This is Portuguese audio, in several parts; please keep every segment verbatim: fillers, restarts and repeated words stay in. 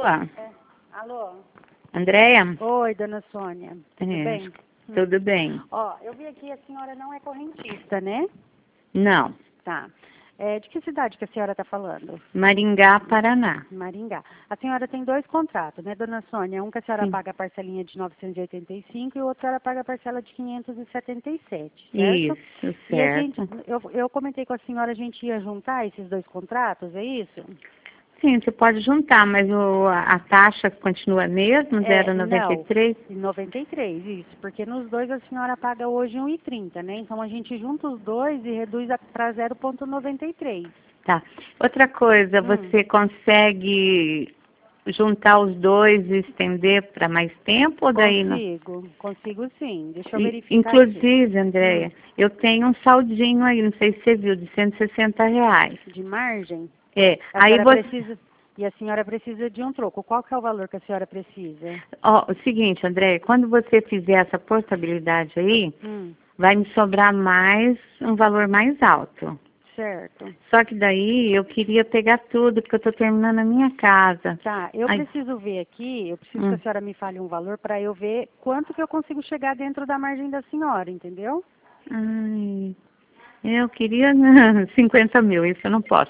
É. Alô? Andréia? Oi, dona Sônia. Tudo É, bem? Tudo bem. Ó, eu vi aqui, a senhora não é correntista, né? Não. Tá. É, de que cidade que a senhora está falando? Maringá, Paraná. Maringá. A senhora tem dois contratos, né, dona Sônia? Um que a senhora Sim. paga a parcelinha de novecentos e oitenta e cinco e o outro a senhora paga a parcela de quinhentos e setenta e sete, certo? Isso, E a gente, certo. eu, eu comentei com a senhora, a gente ia juntar esses dois contratos, é isso? Sim, você pode juntar, mas o, a a taxa continua a mesma, É, zero vírgula noventa e não, três? de noventa e três, isso, porque nos dois a senhora paga hoje um e trinta, né? Então a gente junta os dois e reduz para zero vírgula noventa e três. Tá. Outra coisa, Hum. você consegue juntar os dois e estender para mais tempo ou daí não? Consigo, consigo sim. Deixa eu E, verificar aqui. inclusive, Andréia, Hum. eu tenho um saldinho aí, não sei se você viu, de cento e sessenta reais. De margem? É, A aí senhora você... precisa. E a senhora precisa de um troco. Qual que é o valor que a senhora precisa? Ó, o seguinte, André, quando você fizer essa portabilidade aí, Hum, vai me sobrar mais, um valor mais alto. certo. Só que daí eu queria pegar tudo, porque eu estou terminando a minha casa. Tá, eu Ai, preciso ver aqui, eu preciso que a hum. senhora me fale um valor para eu ver quanto que eu consigo chegar dentro da margem da senhora, entendeu? Ai, eu queria cinquenta mil, isso eu não posso.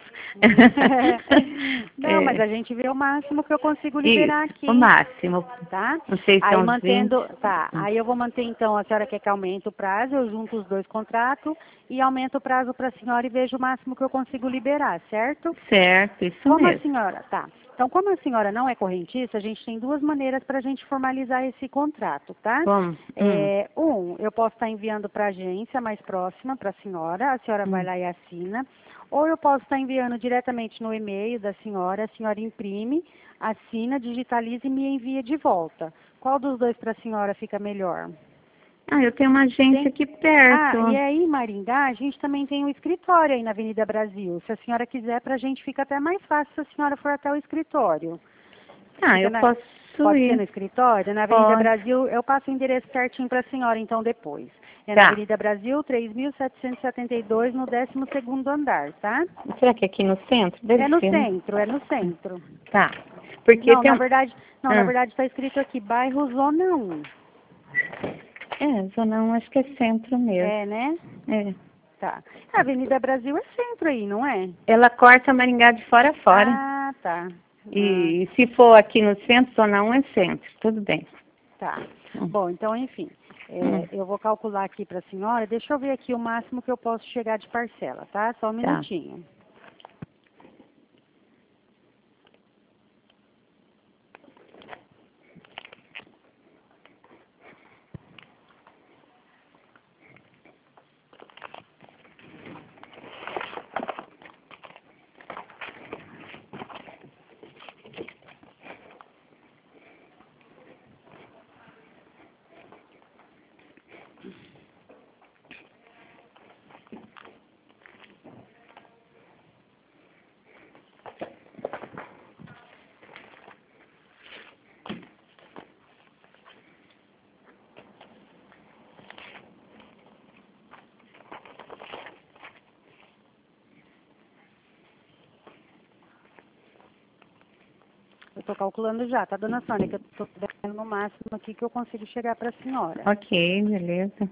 Não, mas É, a gente vê o máximo que eu consigo isso, liberar o aqui, máximo. tá? Não sei se Aí são uns vinte. mantendo, tá, Hum. aí eu vou manter então, a senhora quer que aumente o prazo, eu junto os dois contratos e aumento o prazo para a senhora e vejo o máximo que eu consigo liberar, certo? Certo, isso Como a mesmo. senhora, tá. Então, como a senhora não é correntista, a gente tem duas maneiras para a gente formalizar esse contrato, tá? Como? Hum, É, um, eu posso estar enviando para a agência mais próxima para a senhora, a senhora vai hum. lá e assina. Ou eu posso estar enviando diretamente no e-mail da senhora, a senhora imprime, assina, digitaliza e me envia de volta. Qual dos dois para a senhora fica melhor? Ah, eu tenho uma agência Tem. aqui perto. Ah, e aí em Maringá, a gente também tem um escritório aí na Avenida Brasil. Se a senhora quiser, para a gente fica até mais fácil se a senhora for até o escritório. Ah, Fica eu na, posso pode ser ir. no escritório? Na Avenida Pode. Brasil, eu passo o endereço certinho para a senhora, então, depois. É na Tá. Avenida Brasil, três mil setecentos e setenta e dois, no décimo segundo andar, tá? Será que é aqui no centro? Deve É no ser, né? centro, é no centro. Tá. Porque Não, tem na um... verdade, não, na Ah, verdade está escrito aqui, bairro Zona um. é, Zona um, acho que é centro mesmo. É, né? É. Tá. A Avenida Brasil é centro aí, não é? Ela corta Maringá de fora a fora. Ah, tá. Ah, E, se for aqui no centro, Zona um é centro. Tudo bem. tá. Hum, Bom, então, enfim, hum, é, eu vou calcular aqui para a senhora. Deixa eu ver aqui o máximo que eu posso chegar de parcela, tá? Só um tá. minutinho. Eu estou calculando já, tá, dona Sônia? Que eu estou vendo no máximo aqui que eu consigo chegar para a senhora. Ok, beleza.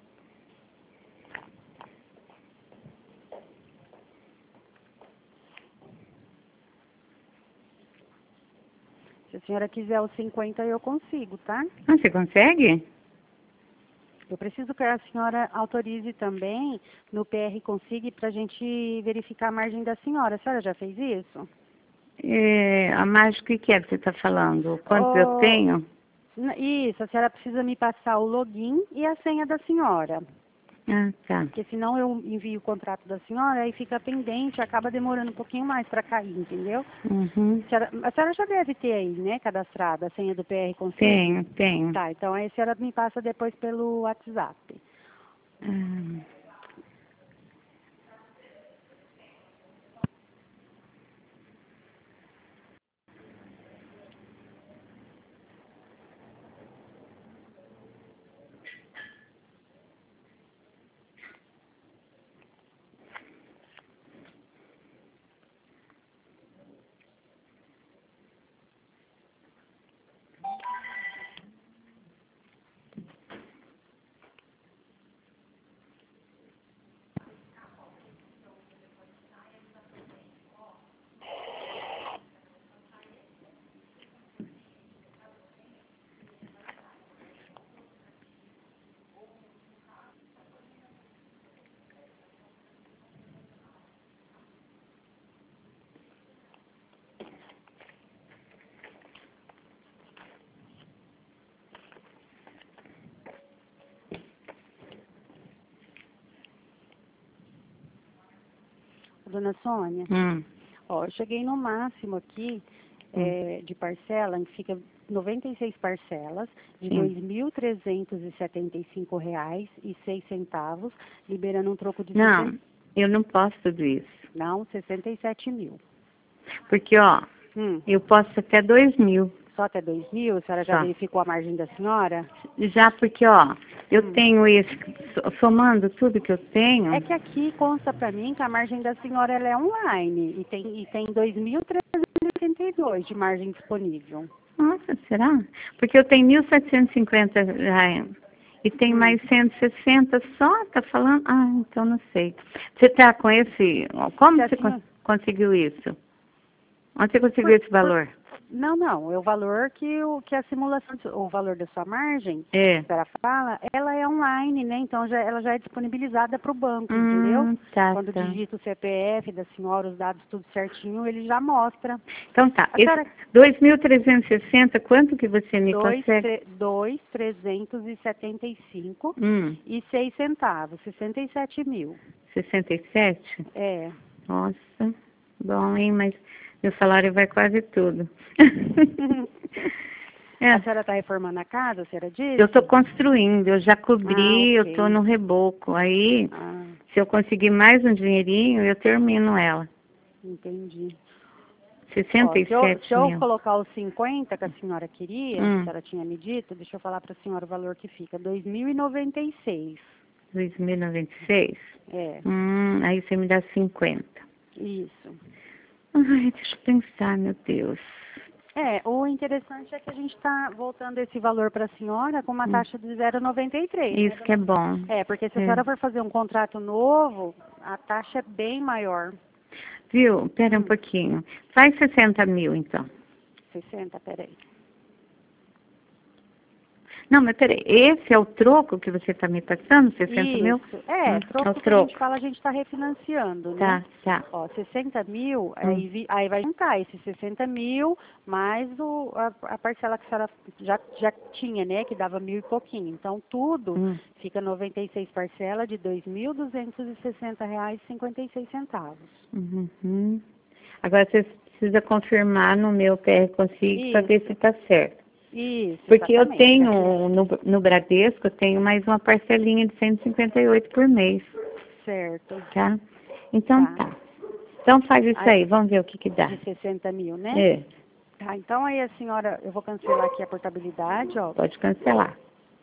Se a senhora quiser os cinquenta, eu consigo, tá? Ah, você consegue? Eu preciso que a senhora autorize também no P R Consigne para a gente verificar a margem da senhora. A senhora já fez isso? É, a mágica, o que é que você está falando? Quantos eu Oh, tenho? isso, a senhora precisa me passar o login e a senha da senhora. Ah, tá. Porque senão eu envio o contrato da senhora e fica pendente, acaba demorando um pouquinho mais para cair, entendeu? Uhum. A senhora, a senhora já deve ter aí, né, cadastrada a senha do P R Consigne? Tenho, tenho. Tá, então aí a senhora me passa depois pelo WhatsApp. Ah, Dona Sônia, Hum. ó, eu cheguei no máximo aqui Hum. é, de parcela, em que fica noventa e seis parcelas de Sim. dois mil trezentos e setenta e cinco reais e seis centavos, liberando um troco de Não, sessenta eu não posso tudo isso. não, sessenta e sete mil. Porque, ó, Hum, eu posso até dois mil. só até dois mil? A senhora já Só. verificou a margem da senhora? Já porque, ó, eu Hum. tenho esse, so- somando tudo que eu tenho. É que aqui consta para mim que a margem da senhora ela é online e tem, e tem dois mil trezentos e oitenta e dois de margem disponível. Nossa, será? Porque eu tenho mil setecentos e cinquenta já, e tem Hum. mais cento e sessenta só, tá falando? Ah, então não sei. Você tá com esse, como Se a você con- senhora- conseguiu isso? Onde você conseguiu Por- esse valor? Não, não, é o valor que, o, que a simulação, o valor da sua margem, É. a senhora fala, ela é online, né? Então já, ela já é disponibilizada para o banco, Hum, entendeu? tá, Quando tá. digita o C P F da senhora, os dados tudo certinho, ele já mostra. Então tá, A senhora- esse dois mil trezentos e sessenta, quanto que você me Dois, consegue? tre- dois, trezentos e setenta e cinco Hum, e seis centavos, sessenta e sete mil. sessenta e sete? É. Nossa, bom, hein, mas meu salário vai quase tudo. É, A senhora está reformando a casa, a senhora disse? eu estou construindo, eu já cobri, Ah, eu ok. estou no reboco. Aí, Ah, se eu conseguir mais um dinheirinho, eu termino ela. entendi. Ó, sessenta e se, eu, sete se eu mil. colocar os cinquenta que a senhora queria, Hum. a senhora tinha me dito, deixa eu falar para a senhora o valor que fica, dois mil e noventa e seis. dois mil e noventa e seis? É, Hum, aí você me dá cinquenta. isso. Ai, deixa eu pensar, meu Deus. É, o interessante é que a gente está voltando esse valor para a senhora com uma Hum. taxa de zero vírgula noventa e três. Isso que é bom. É, porque se a É. senhora for fazer um contrato novo, a taxa é bem maior. Viu? Pera um Hum. pouquinho. Faz sessenta mil, então. sessenta, peraí. Não, mas peraí. Esse é o troco que você está me passando? sessenta mil? Isso. É, Hum, troco é o que a gente troco. fala, a gente está refinanciando, Tá, né? tá. Ó, sessenta mil, Hum. aí, vi- aí vai juntar esses sessenta mil, mais o, a, a parcela que a senhora já, já tinha, né? Que dava mil e pouquinho. Então, tudo Hum. fica noventa e seis parcelas de dois mil duzentos e sessenta reais e cinquenta e seis centavos. Uhum. Agora você precisa confirmar no meu P R Consigo para Isso. ver se está certo. Isso, Porque eu exatamente. tenho, no, no Bradesco, eu tenho mais uma parcelinha de cento e cinquenta e oito por mês, Certo. tá? Então Tá. tá. Então faz isso Aí- aí, vamos ver o que que dá. De sessenta mil, né? É, Tá, então aí a senhora, eu vou cancelar aqui a portabilidade, ó. pode cancelar.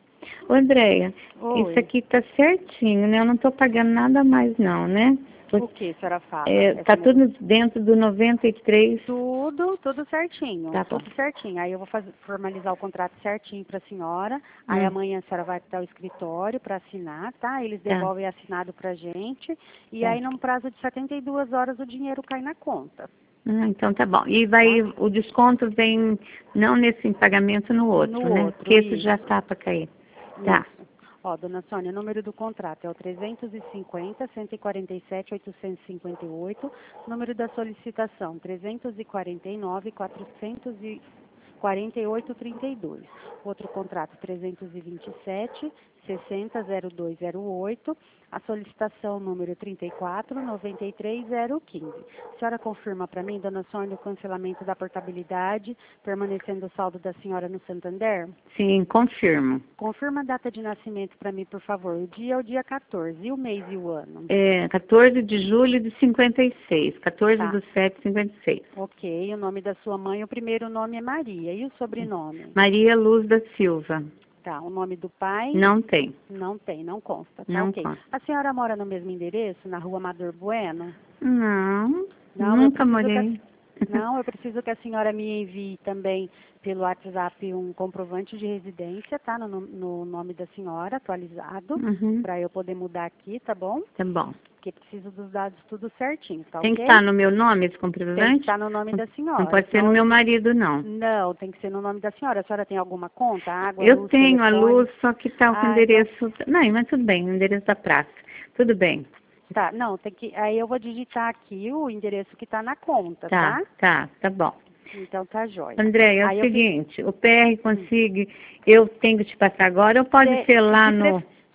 Ô, Andréia, Oi. isso aqui tá certinho, né? Eu não tô pagando nada mais não, né? O que a senhora fala? É, Essa tá mesma- tudo dentro do noventa e três. Tudo, tudo certinho, Tá bom. tudo certinho. Aí eu vou fazer, formalizar o contrato certinho para a senhora. Aí Hum. amanhã a senhora vai até o escritório para assinar, tá? Eles Tá. devolvem assinado pra gente. E Tá. aí, num prazo de setenta e duas horas, o dinheiro cai na conta. Ah, então tá bom. E vai, o desconto vem não nesse pagamento, no outro, No né? outro, Porque esse isso. já tá para cair. Tá. Isso. Ó, dona Sônia, o número do contrato é o trezentos e cinquenta, cento e quarenta e sete, oitocentos e cinquenta e oito. Número da solicitação, trezentos e quarenta e nove, quatrocentos e quarenta e oito, trinta e dois. Outro contrato, trezentos e vinte e sete, sessenta, zero dois zero oito. A solicitação, número trinta e quatro, noventa e três, zero quinze. A senhora confirma para mim, dona Sônia, o cancelamento da portabilidade, permanecendo o saldo da senhora no Santander? Sim, confirmo. Confirma a data de nascimento para mim, por favor. O dia é o dia quatorze, e o mês e o ano? É quatorze de julho de cinquenta e seis. quatorze Tá. do sete de cinquenta e seis. Ok, o nome da sua mãe, o primeiro nome é Maria. E o sobrenome? Maria Luz da Silva. Tá, o nome do pai? Não tem. Não tem, não consta. Tá, Não ok. consta. A senhora mora no mesmo endereço, na rua Amador Bueno? Não, Não, eu nunca preciso morei. Não, eu preciso que a senhora me envie também pelo WhatsApp um comprovante de residência, tá? No, no nome da senhora, atualizado, Uhum. para eu poder mudar aqui, tá bom? Tá bom. Porque preciso dos dados tudo certinho, tá Tem ok? que estar no meu nome esse Tem que comprovante? estar no nome da senhora. Não pode ser no senão- meu marido, não. Não, tem que ser no nome da senhora. A senhora tem alguma conta? Água, Eu luz, tenho a telefone? luz, só que tá com o Ah, endereço. Não, mas tudo bem, o endereço da praça. Tudo bem. Tá, não, tem que. Aí eu vou digitar aqui o endereço que está na conta, tá? Tá, tá, tá bom. Então tá jóia. André, é o Aí eu fiz- seguinte, o P R Consigo, eu tenho que te passar agora ou pode Cê- ser lá de no... pref-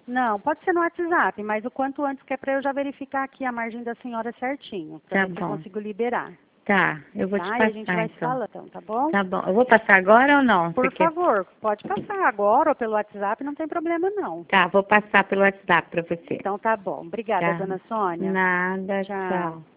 Não, pode ser no WhatsApp, mas o quanto antes que é para eu já verificar aqui a margem da senhora certinho, para Tá ver se bom. eu consigo liberar. Tá, eu vou Tá? te E passar a gente vai se então. falando, então, tá bom? Tá bom. Eu vou passar agora ou não? Por Você quer- favor, pode passar agora ou pelo WhatsApp, não tem problema não. Tá, vou passar pelo WhatsApp para você. Então tá bom. Obrigada, Tá. dona Sônia. Nada, Tchau. tchau.